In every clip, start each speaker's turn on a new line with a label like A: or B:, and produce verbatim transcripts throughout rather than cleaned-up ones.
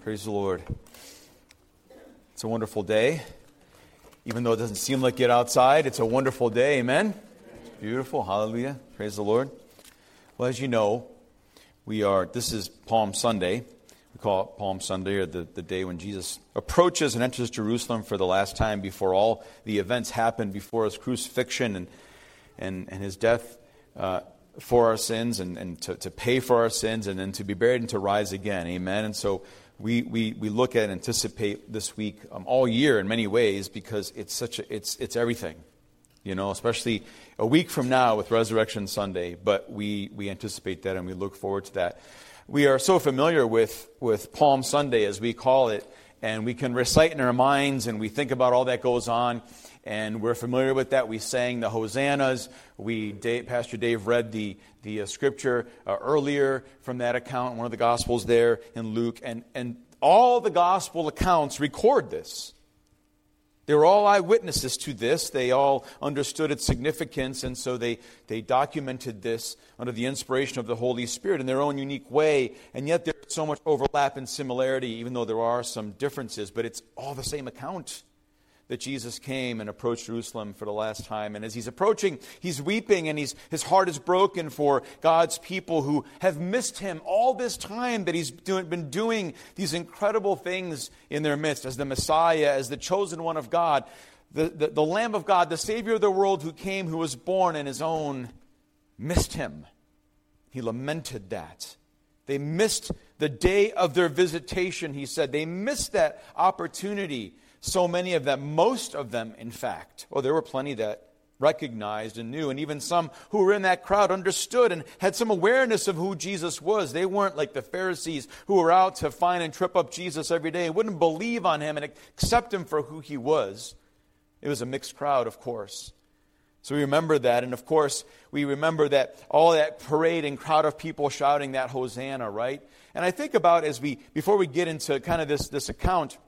A: Praise the Lord. It's a wonderful day. Even though it doesn't seem like it outside, it's a wonderful day. Amen? It's beautiful. Hallelujah. Praise the Lord. Well, as you know, we are, this is Palm Sunday. We call it Palm Sunday, or the, the day when Jesus approaches and enters Jerusalem for the last time before all the events happen, before his crucifixion and and, and his death uh, for our sins, and, and to, to pay for our sins, and then to be buried and to rise again. Amen? And so we we, we look at and anticipate this week um, all year in many ways, because it's such a, it's it's everything. You know, especially a week from now with Resurrection Sunday. But we, we anticipate that and we look forward to that. We are so familiar with, with Palm Sunday, as we call it, and we can recite in our minds and we think about all that goes on, and we're familiar with that. We sang the Hosannas. We, Dave, Pastor Dave read the, the uh, scripture uh, earlier from that account, one of the Gospels there in Luke, and, and all the Gospel accounts record this. They were all eyewitnesses to this. They all understood its significance, and so they, they documented this under the inspiration of the Holy Spirit in their own unique way. And yet there's so much overlap and similarity, even though there are some differences. But it's all the same account that Jesus came and approached Jerusalem for the last time. And as he's approaching, he's weeping, and he's, his heart is broken for God's people who have missed him all this time that he's doing, been doing these incredible things in their midst as the Messiah, as the chosen one of God, the, the, the Lamb of God, the Savior of the world who came, who was born, and his own missed him. He lamented that. They missed the day of their visitation, he said. They missed that opportunity. So many of them, most of them, in fact. Well, there were plenty that recognized and knew, and even some who were in that crowd understood and had some awareness of who Jesus was. They weren't like the Pharisees who were out to find and trip up Jesus every day and wouldn't believe on him and accept him for who he was. It was a mixed crowd, of course. So we remember that, and of course, we remember that all that parade and crowd of people shouting that Hosanna, right? And I think about, as we, before we get into kind of this, this account,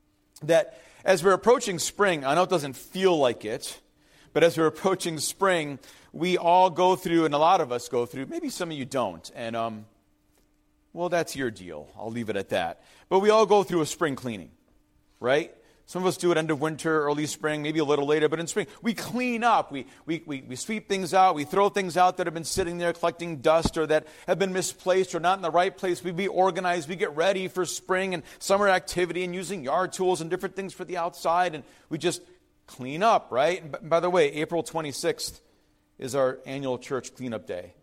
A: that as we're approaching spring, I know it doesn't feel like it, but as we're approaching spring, we all go through, and a lot of us go through, maybe some of you don't, and um, well, that's your deal. I'll leave it at that. But we all go through a spring cleaning, right? Some of us do it end of winter, early spring, maybe a little later, but in spring, we clean up. We, we, we, we sweep things out. We throw things out that have been sitting there collecting dust, or that have been misplaced or not in the right place. We be organized. We get ready for spring and summer activity and using yard tools and different things for the outside, and we just clean up, right? And by the way, April twenty-sixth is our annual church cleanup day.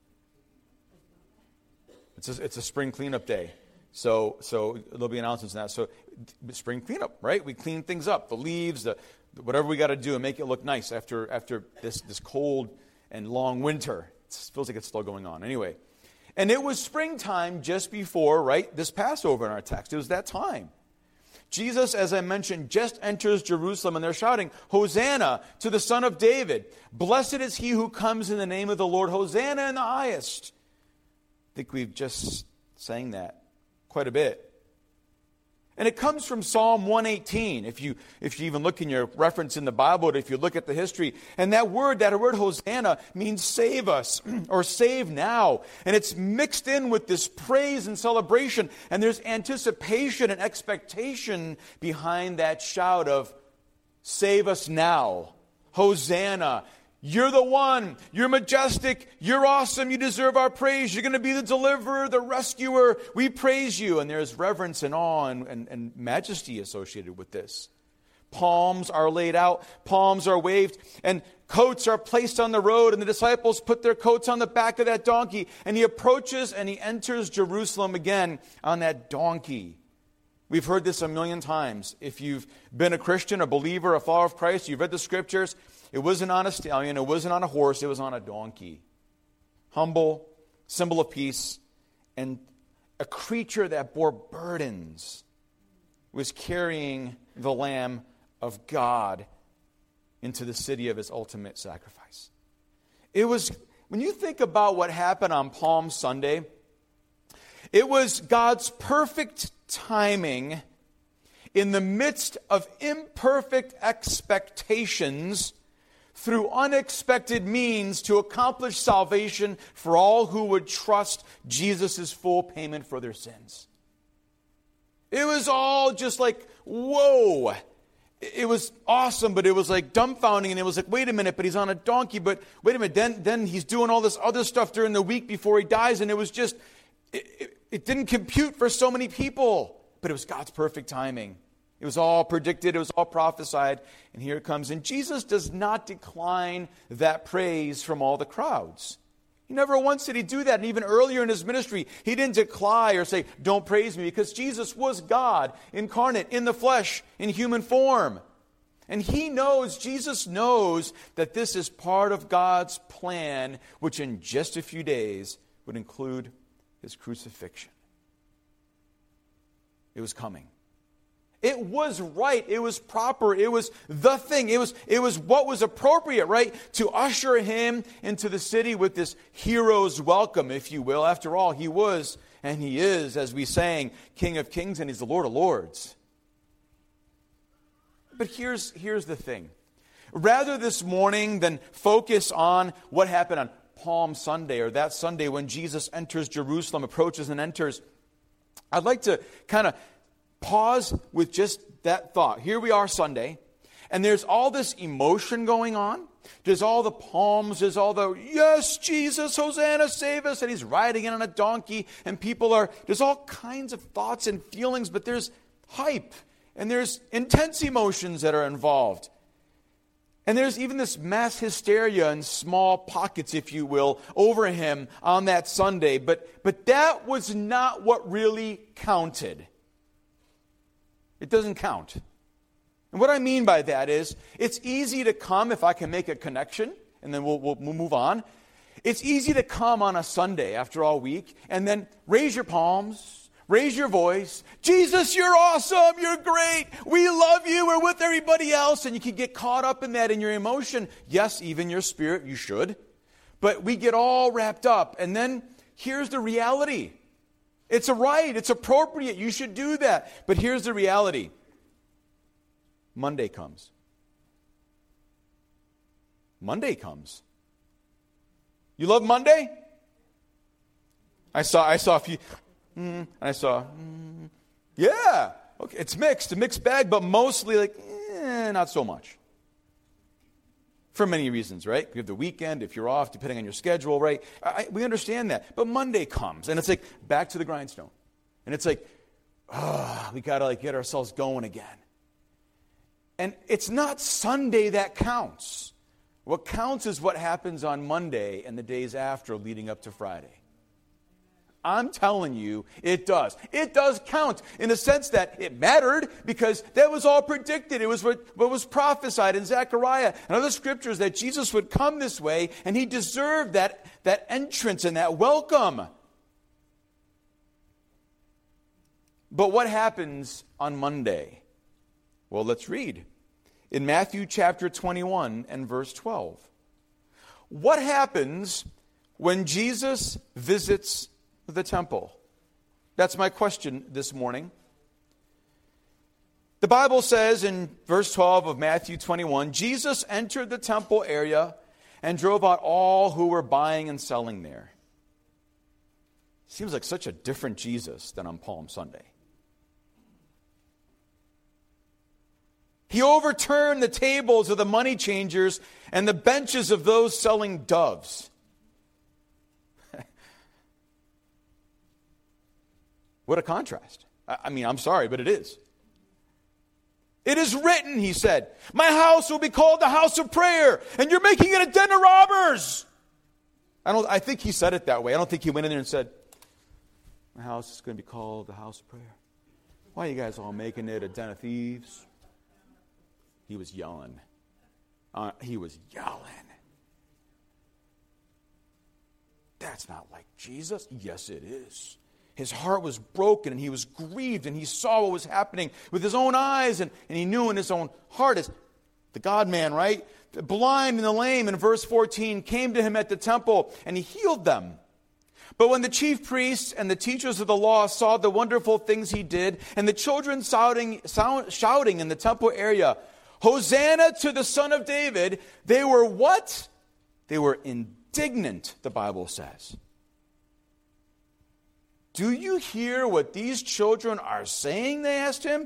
A: It's a, it's a spring cleanup day. So so there'll be announcements on that. So spring cleanup, right? We clean things up, the leaves, the whatever we got to do and make it look nice after after this, this cold and long winter. It feels like it's still going on. Anyway, and it was springtime just before, right, this Passover in our text. It was that time. Jesus, as I mentioned, just enters Jerusalem, and they're shouting, Hosanna to the Son of David. Blessed is he who comes in the name of the Lord. Hosanna in the highest. I think we've just sang that quite a bit. And it comes from Psalm one eighteen, if you if you even look in your reference in the Bible, if you look at the history. And that word, that word Hosanna, means save us, or save now. And it's mixed in with this praise and celebration. And there's anticipation and expectation behind that shout of, save us now. Hosanna. You're the one. You're majestic. You're awesome. You deserve our praise. You're going to be the deliverer, the rescuer. We praise you. And there's reverence and awe and, and, and majesty associated with this. Palms are laid out. Palms are waved. And coats are placed on the road. And the disciples put their coats on the back of that donkey. And he approaches and he enters Jerusalem again on that donkey. We've heard this a million times. If you've been a Christian, a believer, a follower of Christ, you've read the scriptures. It wasn't on a stallion, it wasn't on a horse, it was on a donkey. Humble, symbol of peace, and a creature that bore burdens was carrying the Lamb of God into the city of his ultimate sacrifice. It was, when you think about what happened on Palm Sunday, it was God's perfect timing in the midst of imperfect expectations through unexpected means to accomplish salvation for all who would trust Jesus' full payment for their sins. It was all just like, whoa. It was awesome, but it was like dumbfounding, and it was like, wait a minute, but he's on a donkey, but wait a minute, then, then he's doing all this other stuff during the week before he dies, and it was just, it, it, it didn't compute for so many people, but it was God's perfect timing. It was all predicted, it was all prophesied, and here it comes. And Jesus does not decline that praise from all the crowds. He never once did he do that. And even earlier in his ministry, he didn't decline or say, don't praise me, because Jesus was God incarnate in the flesh, in human form. And he knows, Jesus knows that this is part of God's plan, which in just a few days would include his crucifixion. It was coming. It was right. It was proper. It was the thing. It was, it was what was appropriate, right? To usher him into the city with this hero's welcome, if you will. After all, he was, and he is, as we sang, King of Kings, and he's the Lord of Lords. But here's, here's the thing. Rather this morning than focus on what happened on Palm Sunday, or that Sunday when Jesus enters Jerusalem, approaches and enters, I'd like to kind of pause with just that thought. Here we are Sunday, and there's all this emotion going on. There's all the palms, there's all the, yes, Jesus, Hosanna, save us, and he's riding in on a donkey, and people are, there's all kinds of thoughts and feelings, but there's hype, and there's intense emotions that are involved. And there's even this mass hysteria in small pockets, if you will, over him on that Sunday, but, but that was not what really counted. It doesn't count. And what I mean by that is, it's easy to come, if I can make a connection, and then we'll, we'll move on. It's easy to come on a Sunday after all week, and then raise your palms, raise your voice. Jesus, you're awesome, you're great, we love you, we're with everybody else, and you can get caught up in that in your emotion. Yes, even your spirit, you should. But we get all wrapped up, and then here's the reality. It's a right. It's appropriate. You should do that. But here's the reality. Monday comes. Monday comes. You love Monday? I saw I saw a few, mm, and I saw, mm, yeah. Okay, it's mixed, a mixed bag, but mostly like, eh, not so much. For many reasons, right? You have the weekend, if you're off, depending on your schedule, right? I, we understand that. But Monday comes, and it's like back to the grindstone. And it's like, ah, oh, we got to like get ourselves going again. And it's not Sunday that counts. What counts is what happens on Monday and the days after leading up to Friday. I'm telling you, it does. It does count in the sense that it mattered because that was all predicted. It was what, what was prophesied in Zechariah and other scriptures that Jesus would come this way, and he deserved that, that entrance and that welcome. But what happens on Monday? Well, let's read. In Matthew chapter twenty-one and verse twelve. What happens when Jesus visits the temple? That's my question this morning. The Bible says in verse twelve of Matthew twenty-one, Jesus entered the temple area and drove out all who were buying and selling there. Seems like such a different Jesus than on Palm Sunday. He overturned the tables of the money changers and the benches of those selling doves. What a contrast. I mean, I'm sorry, but it is. It is written, he said, my house will be called the house of prayer, and you're making it a den of robbers. I don't. I think he said it that way. I don't think he went in there and said, my house is going to be called the house of prayer. Why are you guys all making it a den of thieves? He was yelling. Uh, he was yelling. That's not like Jesus. Yes, it is. His heart was broken, and he was grieved, and he saw what was happening with his own eyes, and, and he knew in his own heart, as the God-man, right? The blind and the lame, in verse fourteen, came to him at the temple, and he healed them. But when the chief priests and the teachers of the law saw the wonderful things he did, and the children shouting, sound, shouting in the temple area, Hosanna to the Son of David, they were what? They were indignant, the Bible says. "Do you hear what these children are saying?" they asked him.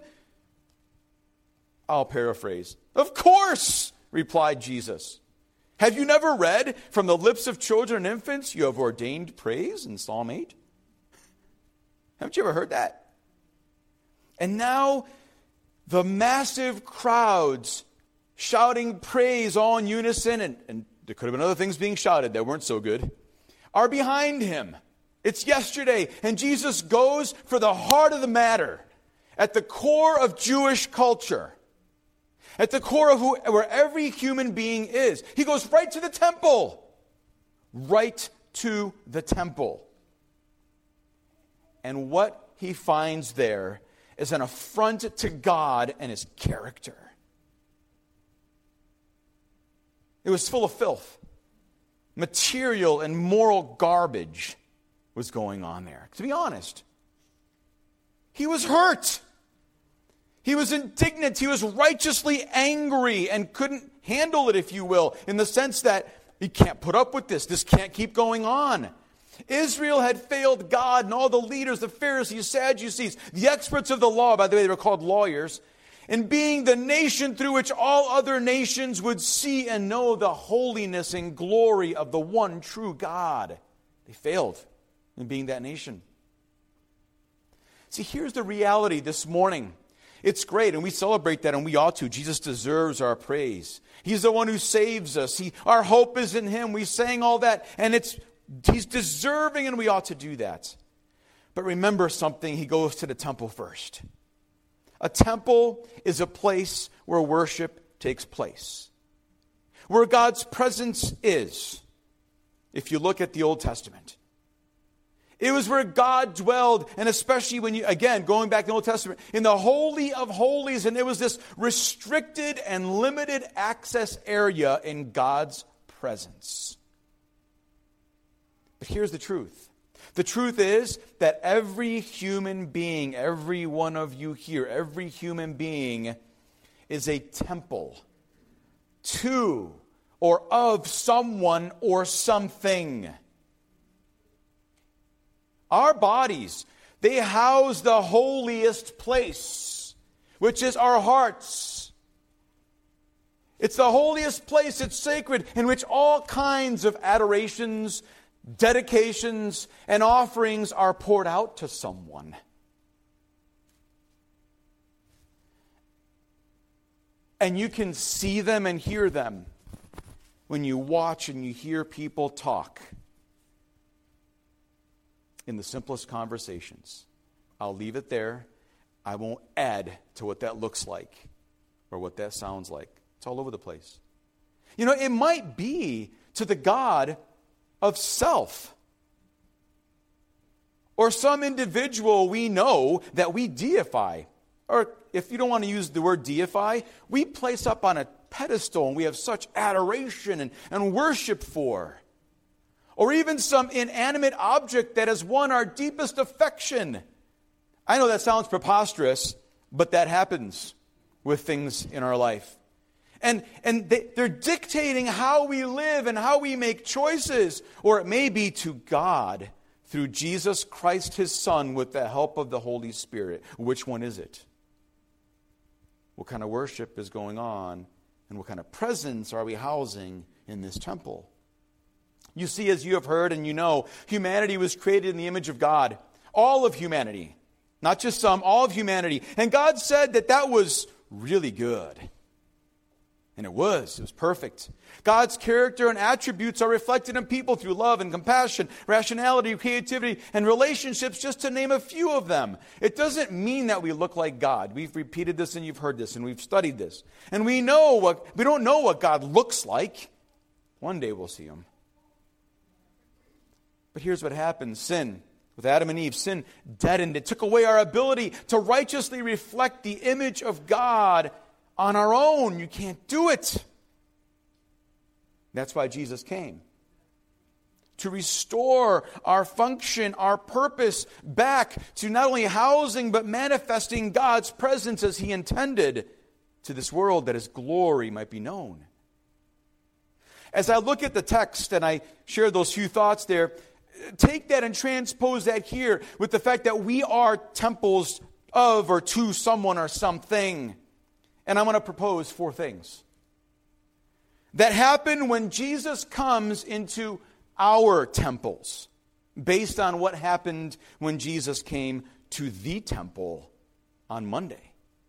A: I'll paraphrase. "Of course," replied Jesus. "Have you never read, 'From the lips of children and infants you have ordained praise' in Psalm eight? Haven't you ever heard that? And now the massive crowds shouting praise all in unison, and, and there could have been other things being shouted that weren't so good, are behind him. It's yesterday, and Jesus goes for the heart of the matter, at the core of Jewish culture, at the core of who, where every human being is. He goes right to the temple, right to the temple. And what he finds there is an affront to God and his character. It was full of filth. Material and moral garbage was going on there. To be honest, he was hurt. He was indignant. He was righteously angry and couldn't handle it, if you will, in the sense that he can't put up with this. This can't keep going on. Israel had failed God and all the leaders, the Pharisees, Sadducees, the experts of the law, by the way, they were called lawyers, in being the nation through which all other nations would see and know the holiness and glory of the one true God. They failed in being that nation. See, here's the reality this morning. It's great, and we celebrate that, and we ought to. Jesus deserves our praise. He's the one who saves us. He, our hope is in him. We sang all that, and it's he's deserving, and we ought to do that. But remember something, he goes to the temple first. A temple is a place where worship takes place, where God's presence is. If you look at the Old Testament, it was where God dwelled, and especially when you, again, going back to the Old Testament, in the Holy of Holies, and there was this restricted and limited access area in God's presence. But here's the truth. The truth is that every human being, every one of you here, every human being is a temple to or of someone or something. Our bodies, they house the holiest place, which is our hearts. It's the holiest place, it's sacred, in which all kinds of adorations, dedications, and offerings are poured out to someone. And you can see them and hear them when you watch and you hear people talk in the simplest conversations. I'll leave it there. I won't add to what that looks like or what that sounds like. It's all over the place. You know, it might be to the God of self, or some individual we know that we deify. Or if you don't want to use the word deify, we place up on a pedestal and we have such adoration and, and worship for. Or even some inanimate object that has won our deepest affection. I know that sounds preposterous, but that happens with things in our life. And, and they, they're dictating how we live and how we make choices. Or it may be to God through Jesus Christ, his Son, with the help of the Holy Spirit. Which one is it? What kind of worship is going on? And what kind of presence are we housing in this temple? You see, as you have heard and you know, humanity was created in the image of God. All of humanity. Not just some, all of humanity. And God said that that was really good. And it was. It was perfect. God's character and attributes are reflected in people through love and compassion, rationality, creativity, and relationships, just to name a few of them. It doesn't mean that we look like God. We've repeated this and you've heard this and we've studied this. And we know what, we don't know what God looks like. One day we'll see him. But here's what happened. Sin. With Adam and Eve, sin deadened. It took away our ability to righteously reflect the image of God on our own. You can't do it. That's why Jesus came. To restore our function, our purpose back to not only housing but manifesting God's presence as he intended to this world, that his glory might be known. As I look at the text and I share those few thoughts there, take that and transpose that here with the fact that we are temples of or to someone or something. And I'm going to propose four things that happen when Jesus comes into our temples, based on what happened when Jesus came to the temple on Monday.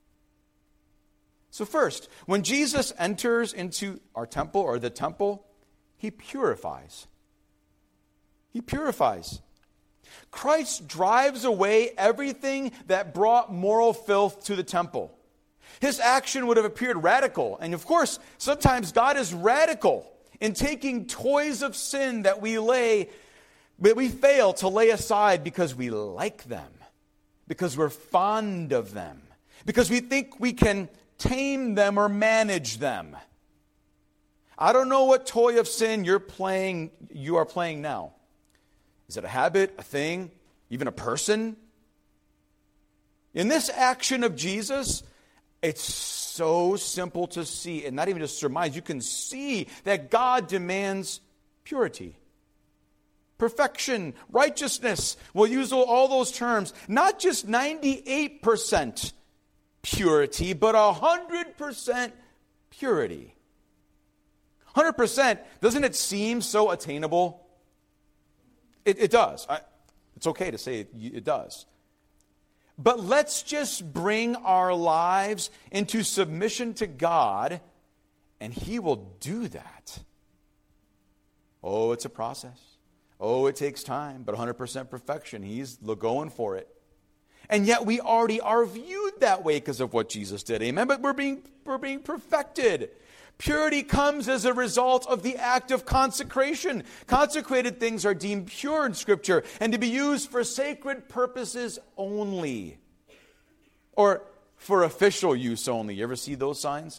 A: So first, when Jesus enters into our temple or the temple, he purifies. He purifies. Christ drives away everything that brought moral filth to the temple. His action would have appeared radical. And of course, sometimes God is radical in taking toys of sin that we lay, but we fail to lay aside because we like them, because we're fond of them, because we think we can tame them or manage them. I don't know what toy of sin you're playing, you are playing now. Is it a habit, a thing, even a person? In this action of Jesus, it's so simple to see, and not even just surmise. You can see that God demands purity, perfection, righteousness. We'll use all those terms. Not just ninety-eight percent purity, but one hundred percent purity. one hundred percent, doesn't it seem so attainable? It, it does. I, it's okay to say it, it does. But let's just bring our lives into submission to God, and He will do that. Oh, it's a process. Oh, it takes time, but one hundred percent perfection. He's going for it. And yet we already are viewed that way because of what Jesus did. Amen? But we're being, we're being perfected. Purity comes as a result of the act of consecration. Consecrated things are deemed pure in Scripture and to be used for sacred purposes only. Or for official use only. You ever see those signs?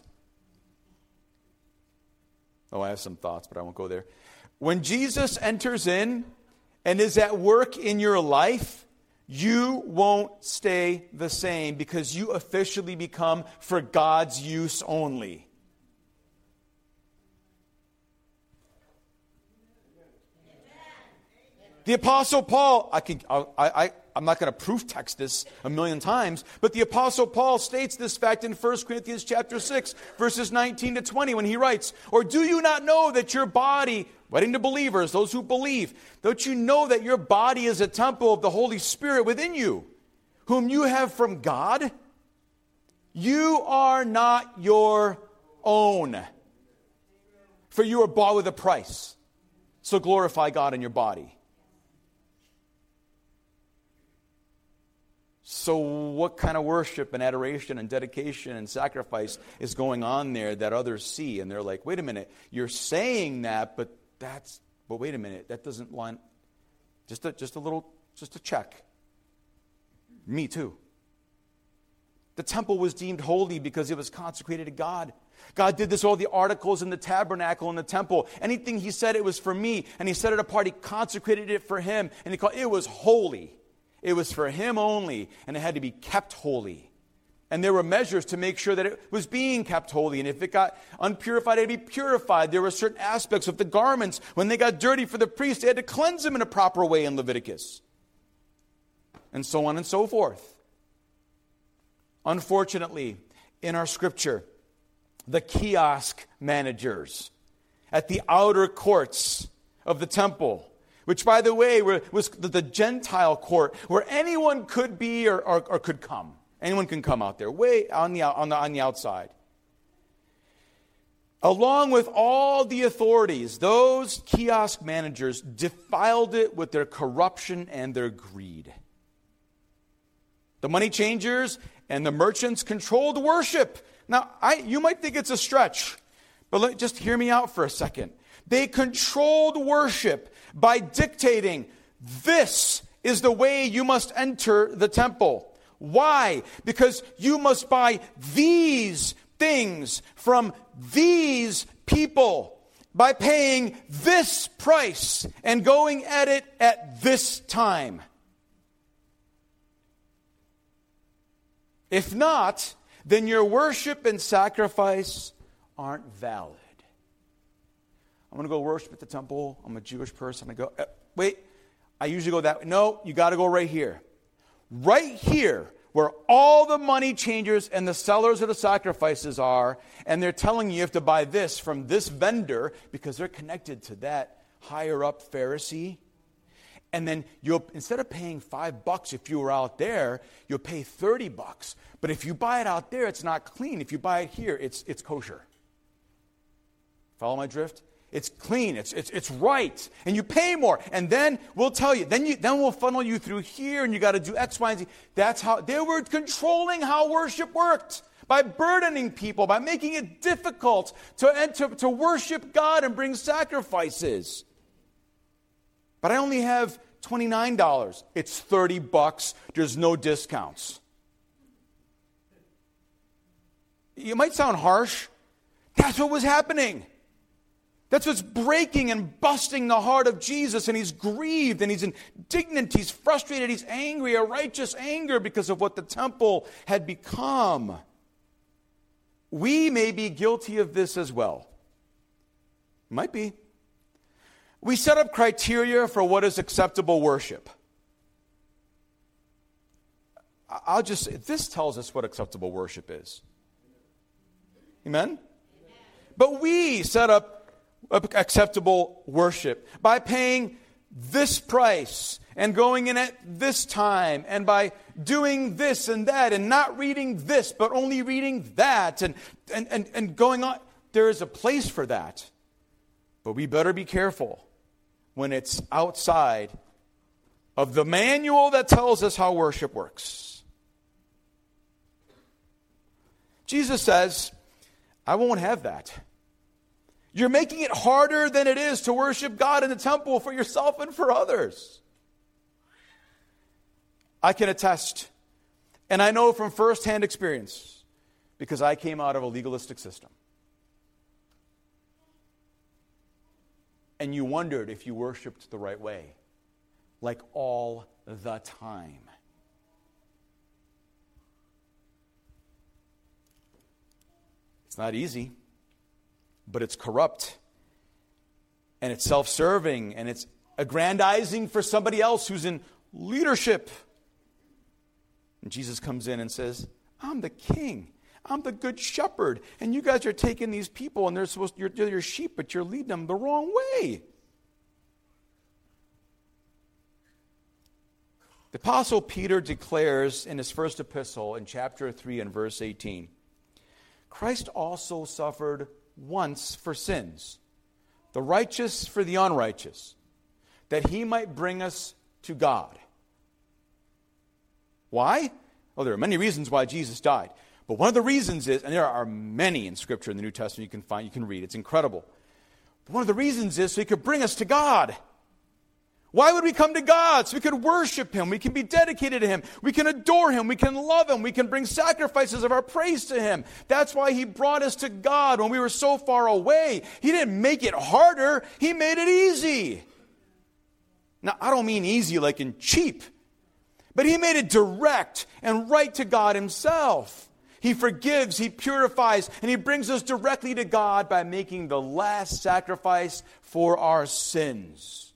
A: Oh, I have some thoughts, but I won't go there. When Jesus enters in and is at work in your life, you won't stay the same because you officially become for God's use only. The Apostle Paul, I can, I, I, I'm not going to proof text this a million times, but the Apostle Paul states this fact in First Corinthians chapter six, verses nineteen to twenty, when he writes, "Or do you not know that your body," writing to believers, those who believe, "don't you know that your body is a temple of the Holy Spirit within you, whom you have from God? You are not your own, for you are bought with a price. So glorify God in your body." So what kind of worship and adoration and dedication and sacrifice is going on there that others see? And they're like, wait a minute, you're saying that, but that's, but wait a minute, that doesn't line, just a, just a little, just a check. Me too. The temple was deemed holy because it was consecrated to God. God did this, all the articles in the tabernacle and the temple. Anything He said, it was for me. And He set it apart. He consecrated it for Him. And He called it was holy. It was for Him only, and it had to be kept holy. And there were measures to make sure that it was being kept holy. And if it got unpurified, it had to be purified. There were certain aspects of the garments. When they got dirty for the priest, they had to cleanse them in a proper way in Leviticus. And so on and so forth. Unfortunately, in our Scripture, the kiosk managers at the outer courts of the temple, which, by the way, was the Gentile court where anyone could be or, or, or could come. Anyone can come out there, way on the, on the, on the outside. Along with all the authorities, those kiosk managers defiled it with their corruption and their greed. The money changers and the merchants controlled worship. Now, I, you might think it's a stretch, but let, just hear me out for a second. They controlled worship by dictating, this is the way you must enter the temple. Why? Because you must buy these things from these people by paying this price and going at it at this time. If not, then your worship and sacrifice aren't valid. I'm going to go worship at the temple. I'm a Jewish person. I go, uh, wait, I usually go that way. No, you got to go right here. Right here, where all the money changers and the sellers of the sacrifices are, and they're telling you you have to buy this from this vendor because they're connected to that higher up Pharisee. And then you'll, instead of paying five bucks if you were out there, you'll pay thirty bucks. But if you buy it out there, it's not clean. If you buy it here, it's it's kosher. Follow my drift? It's clean. It's it's it's right. And you pay more. And then we'll tell you. Then you then we'll funnel you through here, and you got to do X, Y, and Z. That's how they were controlling how worship worked. By burdening people, by making it difficult to, to, to worship God and bring sacrifices. But I only have twenty-nine dollars. It's thirty bucks. There's no discounts. It might sound harsh. That's what was happening. That's what's breaking and busting the heart of Jesus. And he's grieved and he's indignant. He's frustrated. He's angry, a righteous anger because of what the temple had become. We may be guilty of this as well. Might be. We set up criteria for what is acceptable worship. I'll just say, this tells us what acceptable worship is. Amen? Amen. But we set up acceptable worship by paying this price and going in at this time and by doing this and that and not reading this but only reading that and, and, and, and going on. There is a place for that. But we better be careful when it's outside of the manual that tells us how worship works. Jesus says, I won't have that. You're making it harder than it is to worship God in the temple for yourself and for others. I can attest, and I know from firsthand experience, because I came out of a legalistic system. And you wondered if you worshiped the right way, like all the time. It's not easy, but it's corrupt, and it's self-serving, and it's aggrandizing for somebody else who's in leadership. And Jesus comes in and says, I'm the king. I'm the good shepherd. And you guys are taking these people, and they're supposed to, you're, they're your sheep, but you're leading them the wrong way. The Apostle Peter declares in his first epistle in chapter three and verse eighteen, Christ also suffered once for sins, the righteous for the unrighteous, that he might bring us to God. Why? Well, there are many reasons why Jesus died. But one of the reasons is, and there are many in Scripture in the New Testament you can find, you can read. It's incredible. But one of the reasons is so he could bring us to God. Why would we come to God? So we could worship him. We can be dedicated to him. We can adore him. We can love him. We can bring sacrifices of our praise to him. That's why he brought us to God when we were so far away. He didn't make it harder. He made it easy. Now, I don't mean easy like in cheap. But he made it direct and right to God himself. He forgives, he purifies, and he brings us directly to God by making the last sacrifice for our sins.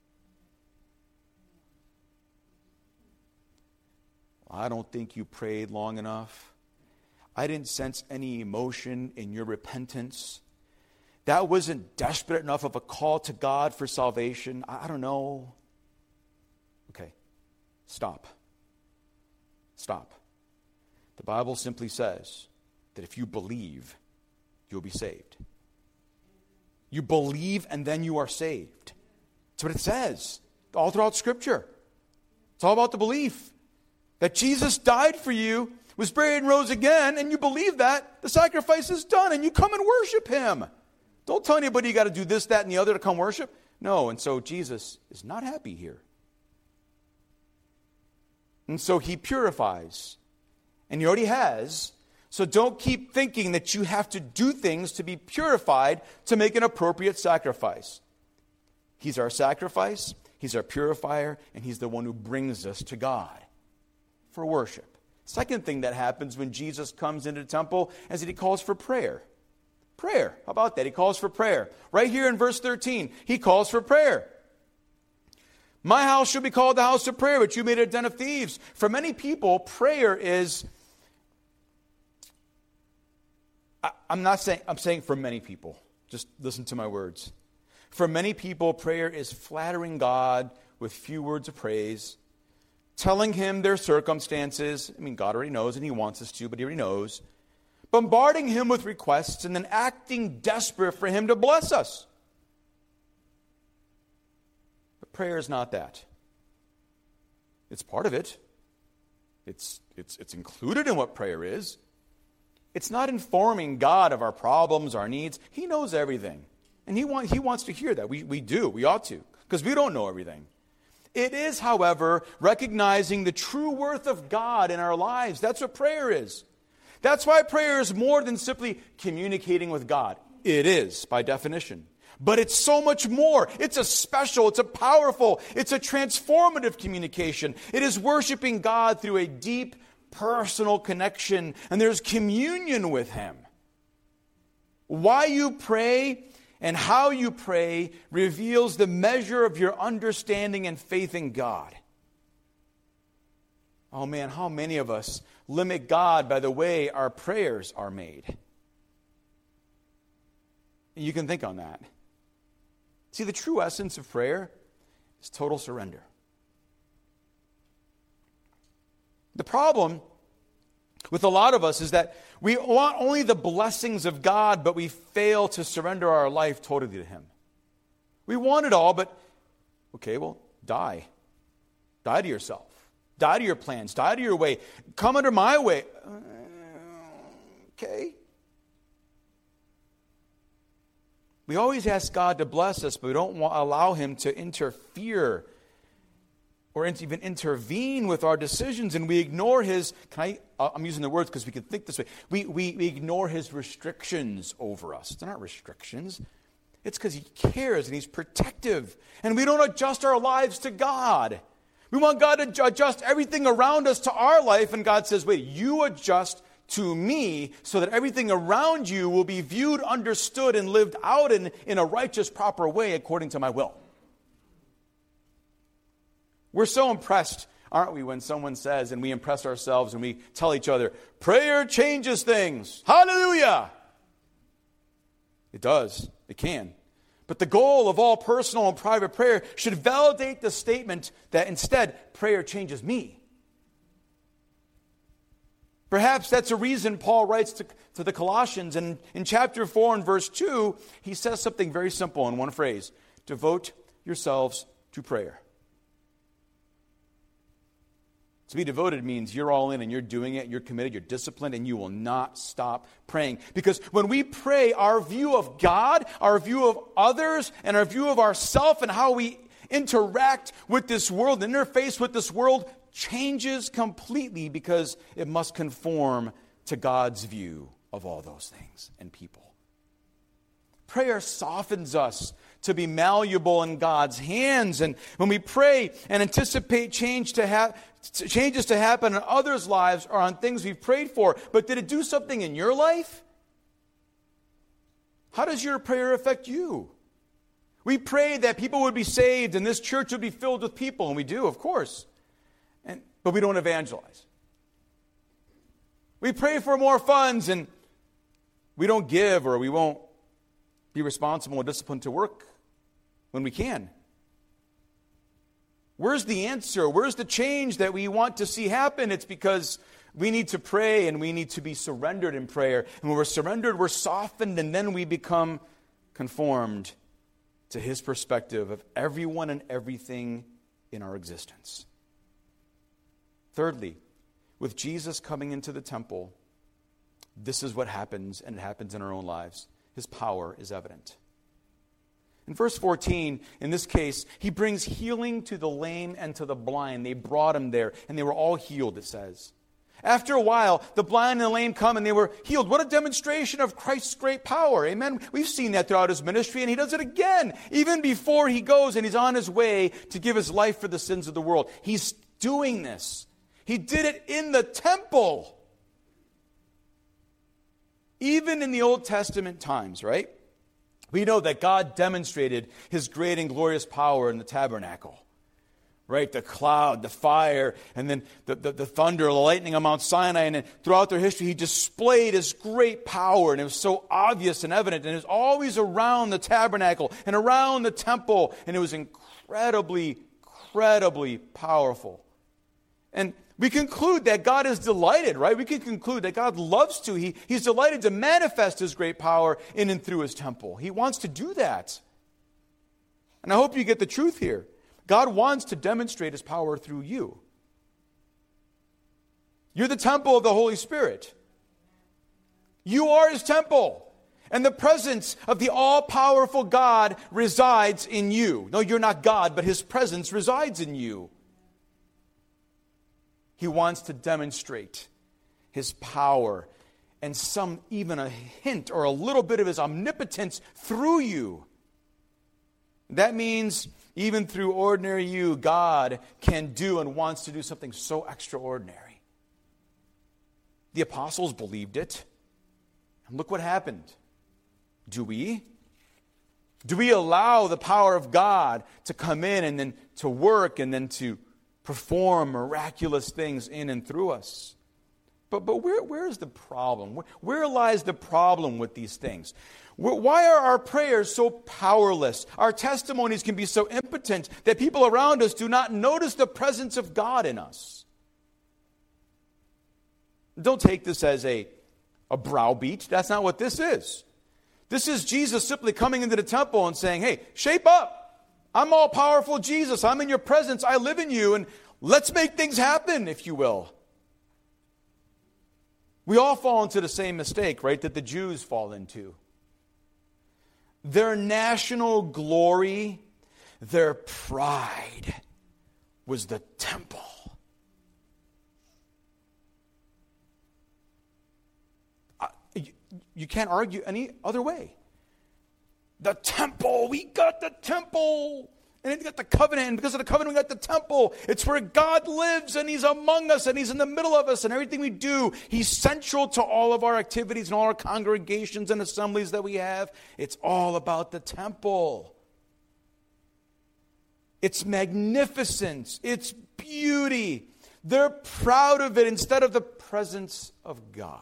A: I don't think you prayed long enough. I didn't sense any emotion in your repentance. That wasn't desperate enough of a call to God for salvation. I don't know. Okay, stop. Stop. The Bible simply says that if you believe, you'll be saved. You believe and then you are saved. That's what it says all throughout Scripture. It's all about the belief that Jesus died for you, was buried and rose again, and you believe that, the sacrifice is done, and you come and worship him. Don't tell anybody you got to do this, that, and the other to come worship. No, and so Jesus is not happy here. And so he purifies. And he already has. So don't keep thinking that you have to do things to be purified to make an appropriate sacrifice. He's our sacrifice, he's our purifier, and he's the one who brings us to God for worship. Second thing that happens when Jesus comes into the temple is that he calls for prayer. Prayer. How about that? He calls for prayer. Right here in verse thirteen, he calls for prayer. My house should be called the house of prayer, but you made it a den of thieves. For many people, prayer is, I, I'm not saying, I'm saying for many people. Just listen to my words. For many people, prayer is flattering God with few words of praise, telling him their circumstances. I mean, God already knows, and he wants us to, but he already knows. Bombarding him with requests, and then acting desperate for him to bless us. Prayer is not that. It's part of it. It's, it's, it's included in what prayer is. It's not informing God of our problems, our needs. He knows everything. And he, want, he wants to hear that. We, we do. We ought to. Because we don't know everything. It is, however, recognizing the true worth of God in our lives. That's what prayer is. That's why prayer is more than simply communicating with God. It is, by definition. But it's so much more. It's a special, it's a powerful, it's a transformative communication. It is worshiping God through a deep, personal connection, and there's communion with him. Why you pray and how you pray reveals the measure of your understanding and faith in God. Oh man, how many of us limit God by the way our prayers are made? You can think on that. See, the true essence of prayer is total surrender. The problem with a lot of us is that we want only the blessings of God, but we fail to surrender our life totally to him. We want it all, but, okay, well, die. Die to yourself. Die to your plans. Die to your way. Come under my way. Uh, okay. We always ask God to bless us, but we don't want, allow him to interfere or even intervene with our decisions, and we ignore his, can I, I'm using the words because we can think this way, we, we, we ignore his restrictions over us. They're not restrictions. It's because he cares and he's protective, and we don't adjust our lives to God. We want God to adjust everything around us to our life, and God says, wait, you adjust to me so that everything around you will be viewed, understood, and lived out in, in a righteous, proper way according to my will. We're so impressed, aren't we, when someone says, and we impress ourselves and we tell each other, prayer changes things. Hallelujah! It does. It can. But the goal of all personal and private prayer should validate the statement that instead, prayer changes me. Perhaps that's a reason Paul writes to, to the Colossians, and in chapter four and verse two, he says something very simple in one phrase. Devote yourselves to prayer. To be devoted means you're all in and you're doing it, you're committed, you're disciplined, and you will not stop praying. Because when we pray, our view of God, our view of others, and our view of ourselves and how we interact with this world, interface with this world, changes completely because it must conform to God's view of all those things and people. Prayer softens us to be malleable in God's hands, and when we pray and anticipate change to ha- changes to happen in others' lives or on things we've prayed for, but did it do something in your life? How does your prayer affect you? We pray that people would be saved and this church would be filled with people, and we do, of course. And, but we don't evangelize. We pray for more funds and we don't give, or we won't be responsible and disciplined to work when we can. Where's the answer? Where's the change that we want to see happen? It's because we need to pray and we need to be surrendered in prayer. And when we're surrendered, we're softened, and then we become conformed to his perspective of everyone and everything in our existence. Thirdly, with Jesus coming into the temple, this is what happens, and it happens in our own lives. His power is evident. In verse fourteen, in this case, he brings healing to the lame and to the blind. They brought him there, and they were all healed, it says. After a while, the blind and the lame come, and they were healed. What a demonstration of Christ's great power. Amen? We've seen that throughout his ministry, and he does it again, even before he goes and he's on his way to give his life for the sins of the world. He's doing this. He did it in the temple. Even in the Old Testament times, right? We know that God demonstrated his great and glorious power in the tabernacle. right? The cloud, the fire, and then the, the, the thunder, the lightning on Mount Sinai. And then throughout their history, he displayed his great power, and it was so obvious and evident. And it was always around the tabernacle and around the temple, and it was incredibly, incredibly powerful. And we conclude that God is delighted, right? We can conclude that God loves to. He, he's delighted to manifest his great power in and through his temple. He wants to do that. And I hope you get the truth here. God wants to demonstrate his power through you. You're the temple of the Holy Spirit. You are his temple. And the presence of the all-powerful God resides in you. No, you're not God, but his presence resides in you. He wants to demonstrate his power and some, even a hint or a little bit of his omnipotence through you. That means even through ordinary you, God can do and wants to do something so extraordinary. The apostles believed it. And look what happened. Do we? Do we allow the power of God to come in and then to work and then to perform miraculous things in and through us? But but where where is the problem? Where, where lies the problem with these things? Why are our prayers so powerless? Our testimonies can be so impotent that people around us do not notice the presence of God in us. Don't take this as a, a browbeat. That's not what this is. This is Jesus simply coming into the temple and saying, hey, shape up. I'm all-powerful Jesus. I'm in your presence. I live in you. And let's make things happen, if you will. We all fall into the same mistake, right, that the Jews fall into. Their national glory, their pride was the temple. Uh, you, you can't argue any other way. The temple, we got the temple. And we got the covenant, and because of the covenant we got the temple. It's where God lives, and he's among us, and he's in the middle of us, and everything we do, he's central to all of our activities and all our congregations and assemblies that we have. It's all about the temple. It's magnificence. It's beauty. They're proud of it instead of the presence of God.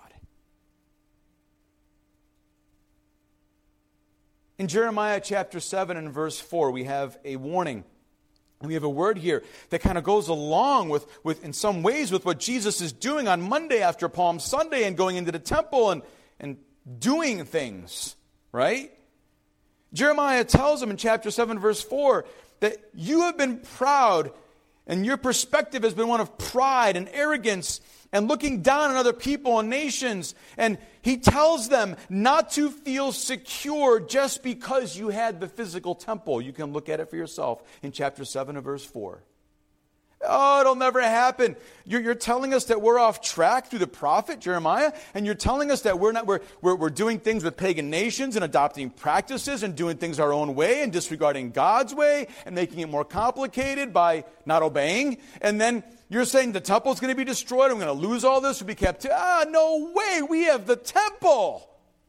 A: In Jeremiah chapter seven and verse four, we have a warning. We have a word here that kind of goes along with, with, in some ways, with what Jesus is doing on Monday after Palm Sunday and going into the temple and, and doing things, right? Jeremiah tells him in chapter seven, verse four, that you have been proud and your perspective has been one of pride and arrogance and looking down on other people and nations. And he tells them not to feel secure just because you had the physical temple. You can look at it for yourself in chapter seven and verse four. Oh, it'll never happen. You're, you're telling us that we're off track through the prophet Jeremiah, and you're telling us that we're not we're, we're we're doing things with pagan nations and adopting practices and doing things our own way and disregarding God's way and making it more complicated by not obeying. And then you're saying the temple's going to be destroyed. I'm going to lose all this. We'll be kept. Ah, no way. We have the temple.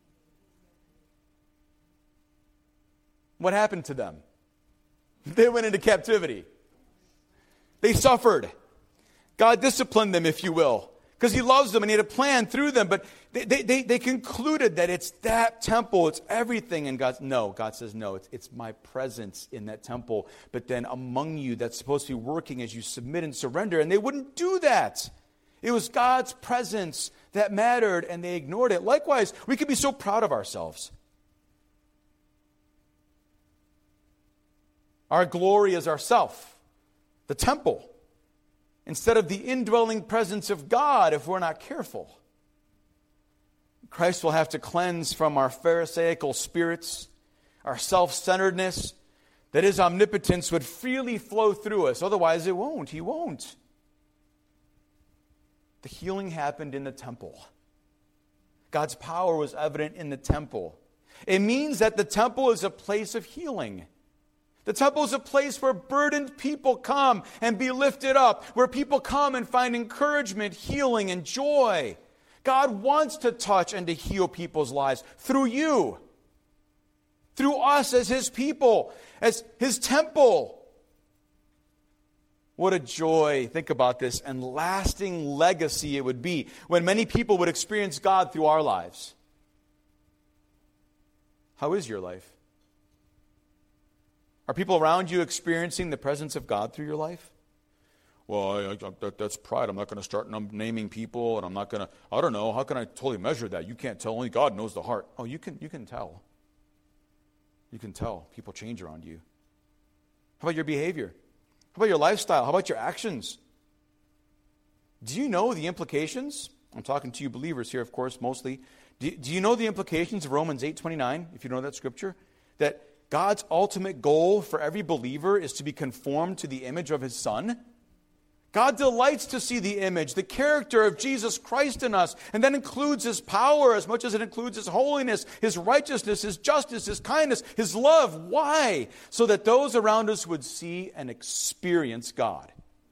A: What happened to them? They went into captivity. They suffered. God disciplined them, if you will, because he loves them and he had a plan through them. But they, they, they, they concluded that it's that temple, it's everything. And God, no, God says, no, it's, it's my presence in that temple. But then among you that's supposed to be working as you submit and surrender. And they wouldn't do that. It was God's presence that mattered and they ignored it. Likewise, we can be so proud of ourselves. Our glory is ourself. The temple, instead of the indwelling presence of God if we're not careful. Christ will have to cleanse from our pharisaical spirits, our self-centeredness, that his omnipotence would freely flow through us. Otherwise it won't. He won't. The healing happened in the temple. God's power was evident in the temple. It means that the temple is a place of healing. The temple is a place where burdened people come and be lifted up, where people come and find encouragement, healing, and joy. God wants to touch and to heal people's lives through you, through us as his people, as his temple. What a joy, think about this, and lasting legacy it would be when many people would experience God through our lives. How is your life? Are people around you experiencing the presence of God through your life? Well, I, I, that, that's pride. I'm not going to start num- naming people, and I'm not going to, I don't know, how can I totally measure that? You can't tell. Only God knows the heart. Oh, you can, you can tell. You can tell. People change around you. How about your behavior? How about your lifestyle? How about your actions? Do you know the implications? I'm talking to you believers here, of course, mostly. Do, do you know the implications of Romans eight twenty-nine, if you know that scripture? That God's ultimate goal for every believer is to be conformed to the image of his Son. God delights to see the image, the character of Jesus Christ in us, and that includes his power as much as it includes his holiness, his righteousness, his justice, his kindness, his love. Why? So that those around us would see and experience God.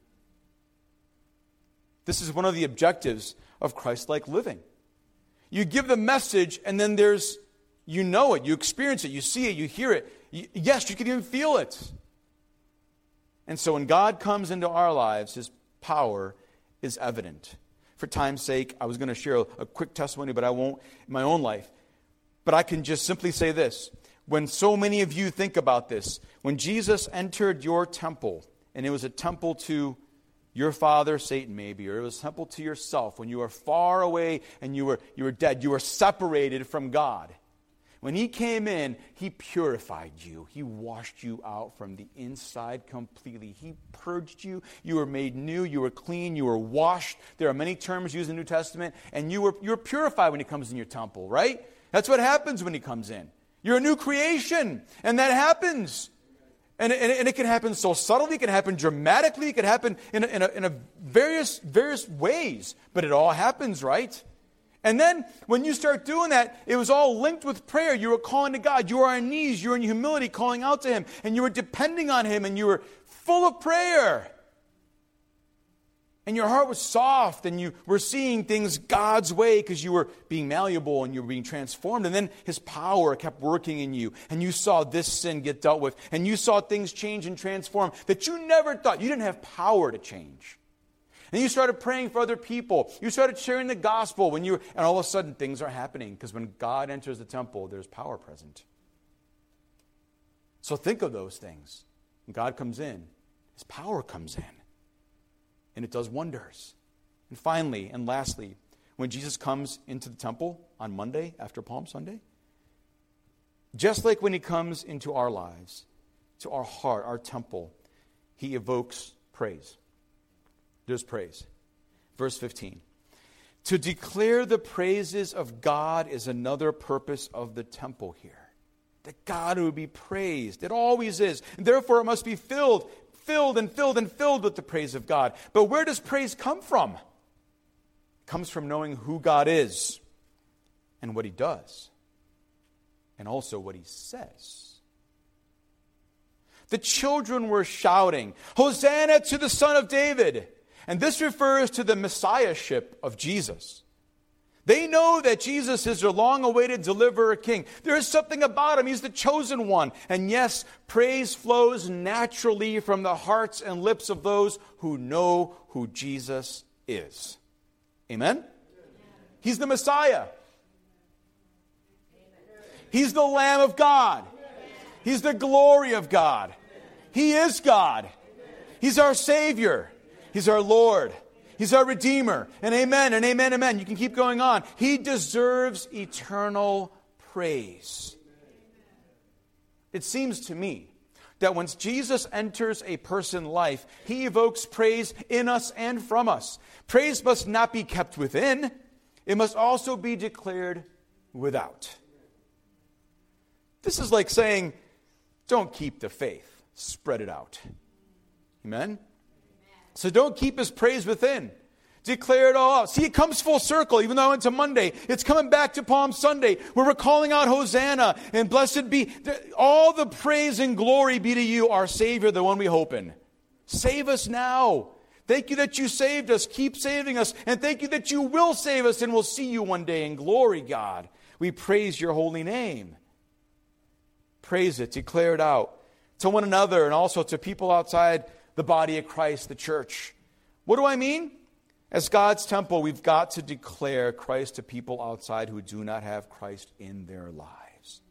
A: This is one of the objectives of Christ-like living. You give the message, and then there's, you know it, you experience it, you see it, you hear it. You, yes, you can even feel it. And so when God comes into our lives, his power is evident. For time's sake, I was going to share a, a quick testimony, but I won't in my own life. But I can just simply say this. When so many of you think about this, when Jesus entered your temple, and it was a temple to your father, Satan, maybe, or it was a temple to yourself, when you were far away and you were, you were dead, you were separated from God. When he came in, he purified you. He washed you out from the inside completely. He purged you. You were made new. You were clean. You were washed. There are many terms used in the New Testament. And you were, you were purified when he comes in your temple, right? That's what happens when he comes in. You're a new creation. And that happens. And, and, and it can happen so subtly. It can happen dramatically. It can happen in a, in a, in a various, various ways. But it all happens, right? And then, when you start doing that, it was all linked with prayer. You were calling to God. You were on your knees. You were in humility calling out to him. And you were depending on him. And you were full of prayer. And your heart was soft. And you were seeing things God's way because you were being malleable and you were being transformed. And then his power kept working in you. And you saw this sin get dealt with. And you saw things change and transform that you never thought. You didn't have power to change. And you started praying for other people. You started sharing the gospel when you were, and all of a sudden things are happening because when God enters the temple, there's power present. So think of those things. When God comes in, his power comes in. And it does wonders. And finally, and lastly, when Jesus comes into the temple on Monday after Palm Sunday, just like when he comes into our lives, to our heart, our temple, he evokes praise. There's praise. Verse fifteen. To declare the praises of God is another purpose of the temple here. That God would be praised. It always is. And therefore it must be filled, filled and filled and filled with the praise of God. But where does praise come from? It comes from knowing who God is and what he does. And also what he says. The children were shouting, Hosanna to the Son of David. And this refers to the messiahship of Jesus. They know that Jesus is their long-awaited deliverer king. There is something about him. He's the chosen one. And yes, praise flows naturally from the hearts and lips of those who know who Jesus is. Amen? He's the Messiah. He's the Lamb of God. He's the glory of God. He is God. He's our Savior. He's our Lord. He's our Redeemer. And amen and amen, amen. You can keep going on. He deserves eternal praise. It seems to me that when Jesus enters a person's life, he evokes praise in us and from us. Praise must not be kept within. It must also be declared without. This is like saying, don't keep the faith. Spread it out. Amen? So don't keep his praise within. Declare it all out. See, it comes full circle. Even though I went to Monday, it's coming back to Palm Sunday, where we're calling out Hosanna and blessed be. All the praise and glory be to you, our Savior, the one we hope in. Save us now. Thank you that you saved us. Keep saving us. And thank you that you will save us and we'll see you one day in glory, God. We praise your holy name. Praise it. Declare it out to one another and also to people outside the body of Christ, the church. What do I mean? As God's temple, we've got to declare Christ to people outside who do not have Christ in their lives.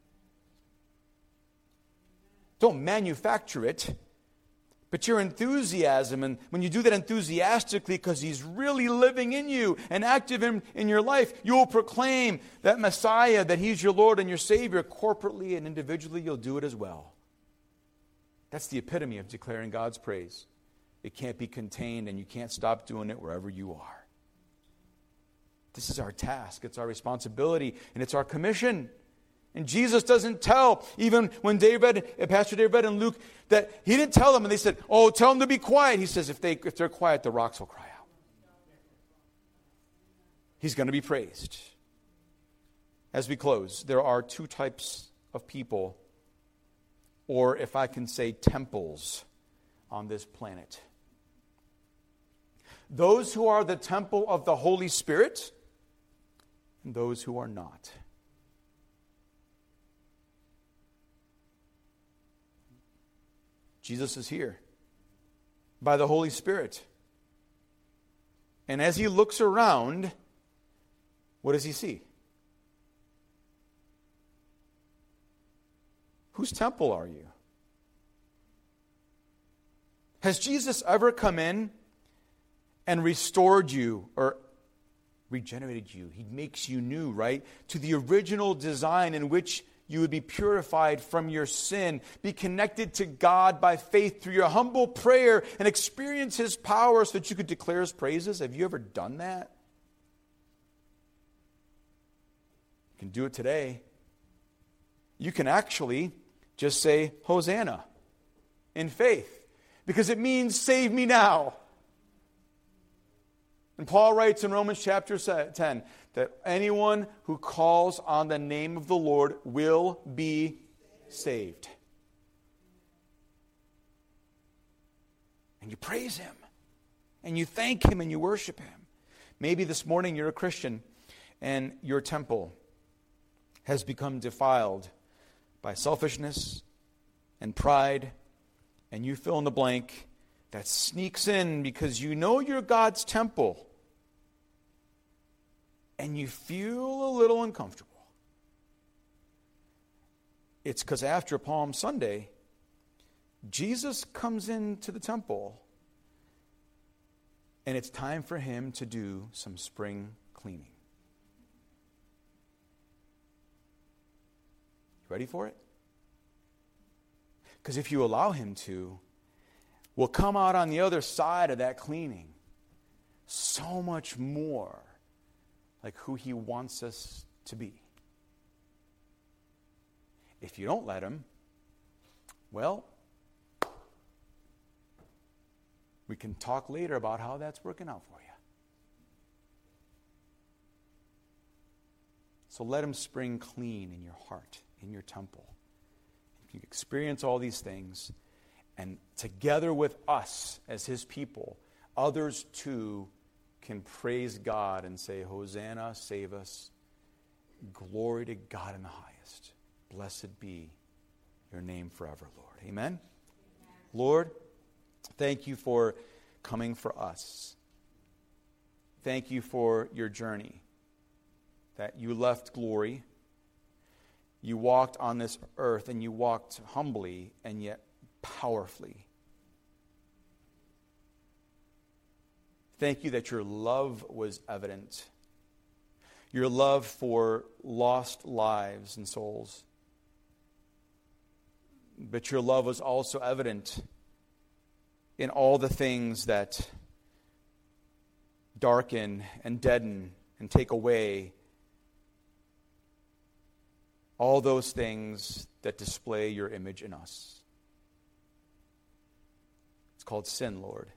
A: Don't manufacture it, but your enthusiasm, and when you do that enthusiastically because He's really living in you and active in, in your life, you will proclaim that Messiah, that He's your Lord and your Savior. Corporately and individually, you'll do it as well. That's the epitome of declaring God's praise. It can't be contained, and you can't stop doing it wherever you are. This is our task. It's our responsibility, and it's our commission. And Jesus doesn't tell, even when David, Pastor David read in Luke, that He didn't tell them, and they said, oh, tell them to be quiet. He says, if, they, if they're quiet, the rocks will cry out. He's going to be praised. As we close, there are two types of people, or if I can say temples, on this planet. Those who are the temple of the Holy Spirit, and those who are not. Jesus is here by the Holy Spirit. And as He looks around, what does He see? Whose temple are you? Has Jesus ever come in and restored you or regenerated you? He makes you new, right? To the original design in which you would be purified from your sin, be connected to God by faith through your humble prayer, and experience His power so that you could declare His praises. Have you ever done that? You can do it today. You can actually just say, Hosanna, in faith, because it means save me now. And Paul writes in Romans chapter ten that anyone who calls on the name of the Lord will be saved. And you praise Him, and you thank Him, and you worship Him. Maybe this morning you're a Christian, and your temple has become defiled by selfishness and pride, and you fill in the blank that sneaks in because you know you're God's temple. And you feel a little uncomfortable. It's because after Palm Sunday, Jesus comes into the temple, and it's time for Him to do some spring cleaning. You ready for it? Because if you allow Him to, we'll come out on the other side of that cleaning so much more like who He wants us to be. If you don't let Him, well, we can talk later about how that's working out for you. So let Him spring clean in your heart, in your temple. You can experience all these things, and together with us as His people, others too can praise God and say, Hosanna, save us. Glory to God in the highest. Blessed be your name forever, Lord. Amen? Amen. Lord, thank you for coming for us. Thank you for your journey, that you left glory. You walked on this earth, and you walked humbly and yet powerfully. Thank you that your love was evident. Your love for lost lives and souls. But your love was also evident in all the things that darken and deaden and take away. All those things that display your image in us. It's called sin, Lord.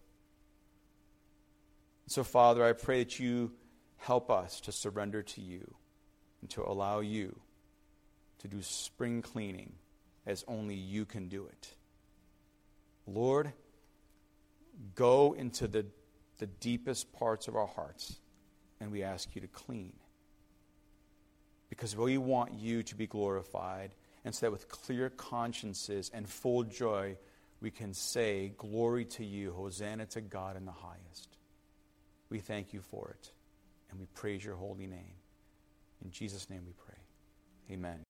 A: So, Father, I pray that you help us to surrender to you and to allow you to do spring cleaning as only you can do it. Lord, go into the, the deepest parts of our hearts, and we ask you to clean. Because we want you to be glorified, and so that with clear consciences and full joy, we can say, glory to you, Hosanna to God in the highest. We thank you for it, and we praise your holy name. In Jesus' name we pray. Amen.